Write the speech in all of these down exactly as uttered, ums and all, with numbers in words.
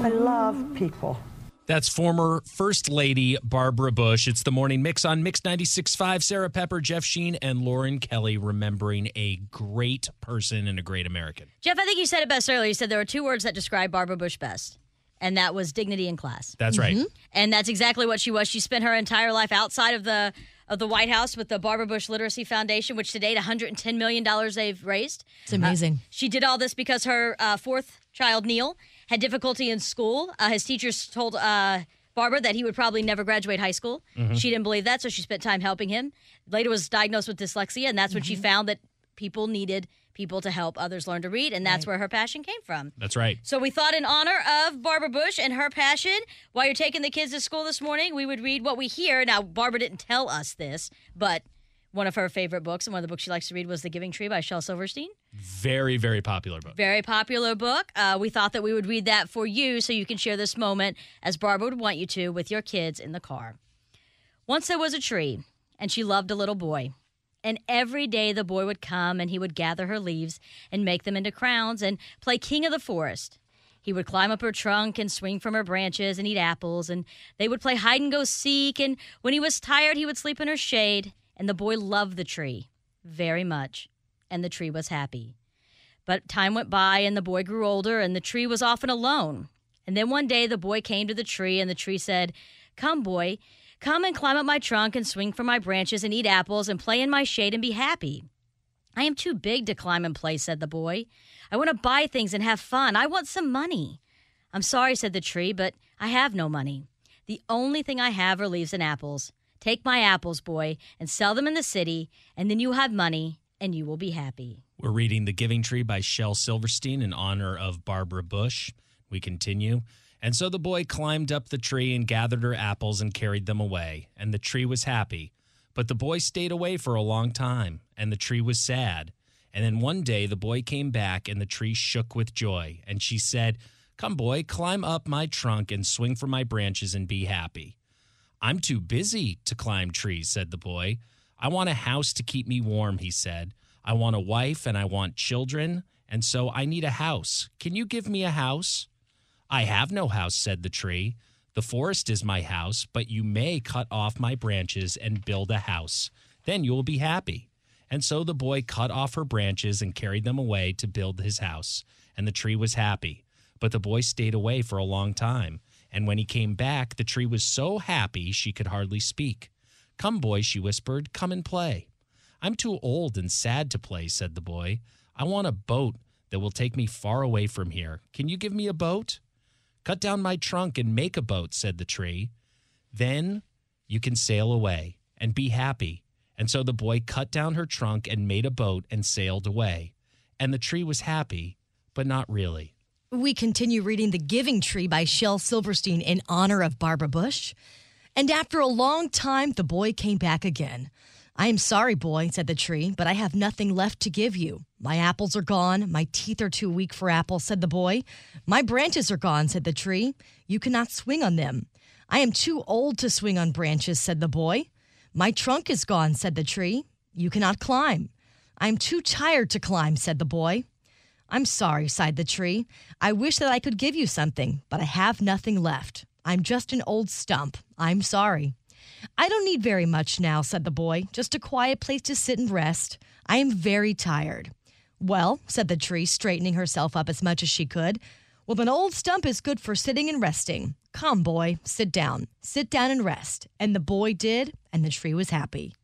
I love people. That's former First Lady Barbara Bush. It's the Morning Mix on Mix ninety-six point five. Sarah Pepper, Jeff Sheen, and Lauren Kelly remembering a great person and a great American. Jeff, I think you said it best earlier. You said there were two words that describe Barbara Bush best, and that was dignity and class. That's right. Mm-hmm. And that's exactly what she was. She spent her entire life outside of the of the White House with the Barbara Bush Literacy Foundation, which to date, one hundred ten million dollars they've raised. It's amazing. Uh, she did all this because her uh, fourth child, Neil, had difficulty in school. Uh, his teachers told uh, Barbara that he would probably never graduate high school. Mm-hmm. She didn't believe that, so she spent time helping him. Later was diagnosed with dyslexia, and that's when mm-hmm. she found that people needed people to help others learn to read, and that's right. where her passion came from. That's right. So we thought in honor of Barbara Bush and her passion, while you're taking the kids to school this morning, we would read what we hear. Now, Barbara didn't tell us this, but one of her favorite books and one of the books she likes to read was The Giving Tree by Shel Silverstein. Very, very popular book. Very popular book. Uh, we thought that we would read that for you so you can share this moment, as Barbara would want you to, with your kids in the car. Once there was a tree, and she loved a little boy. And every day the boy would come and he would gather her leaves and make them into crowns and play king of the forest. He would climb up her trunk and swing from her branches and eat apples, and they would play hide and go seek, and when he was tired he would sleep in her shade. And the boy loved the tree very much, and the tree was happy. But time went by, and the boy grew older, and the tree was often alone. And then one day the boy came to the tree, and the tree said, "Come, boy, come and climb up my trunk and swing from my branches and eat apples and play in my shade and be happy." "I am too big to climb and play," said the boy. "I want to buy things and have fun. I want some money." "I'm sorry," said the tree, "but I have no money. The only thing I have are leaves and apples. Take my apples, boy, and sell them in the city, and then you have money, and you will be happy." We're reading The Giving Tree by Shel Silverstein in honor of Barbara Bush. We continue. "And so the boy climbed up the tree and gathered her apples and carried them away, and the tree was happy. But the boy stayed away for a long time, and the tree was sad. And then one day the boy came back, and the tree shook with joy. And she said, 'Come, boy, climb up my trunk and swing from my branches and be happy.' 'I'm too busy to climb trees,' said the boy. 'I want a house to keep me warm,' he said. 'I want a wife and I want children, and so I need a house. Can you give me a house?' 'I have no house,' said the tree. 'The forest is my house, but you may cut off my branches and build a house. Then you will be happy.' And so the boy cut off her branches and carried them away to build his house, and the tree was happy. But the boy stayed away for a long time. And when he came back, the tree was so happy she could hardly speak. 'Come, boy,' she whispered, 'come and play.' 'I'm too old and sad to play,' said the boy. 'I want a boat that will take me far away from here. Can you give me a boat?' 'Cut down my trunk and make a boat,' said the tree. 'Then you can sail away and be happy.' And so the boy cut down her trunk and made a boat and sailed away. And the tree was happy, but not really." We continue reading The Giving Tree by Shel Silverstein in honor of Barbara Bush. "And after a long time, the boy came back again. 'I am sorry, boy,' said the tree, 'but I have nothing left to give you. My apples are gone. My teeth are too weak for apples,' said the boy. 'My branches are gone,' said the tree. 'You cannot swing on them.' 'I am too old to swing on branches,' said the boy. 'My trunk is gone,' said the tree. 'You cannot climb.' 'I am too tired to climb,' said the boy. 'I'm sorry,' sighed the tree. 'I wish that I could give you something, but I have nothing left. I'm just an old stump. I'm sorry.' 'I don't need very much now,' said the boy. 'Just a quiet place to sit and rest. I am very tired.' 'Well,' said the tree, straightening herself up as much as she could, 'well, an old stump is good for sitting and resting. Come, boy, sit down. Sit down and rest.' And the boy did, and the tree was happy."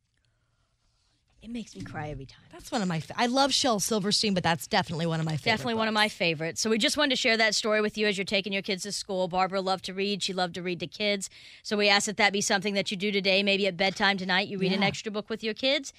It makes me cry every time. That's one of my fa- I love Shel Silverstein, but that's definitely one of my favorite Definitely books. one of my favorites. So we just wanted to share that story with you as you're taking your kids to school. Barbara loved to read. She loved to read to kids. So we asked that that be something that you do today. Maybe at bedtime tonight, you read Yeah. an extra book with your kids.